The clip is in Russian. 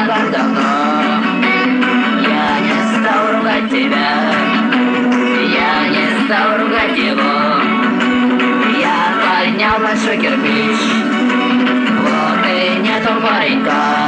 так давно. Я не стал ругать тебя, я не стал ругать его. Я поднял большой кирпич, вот и нету паренька.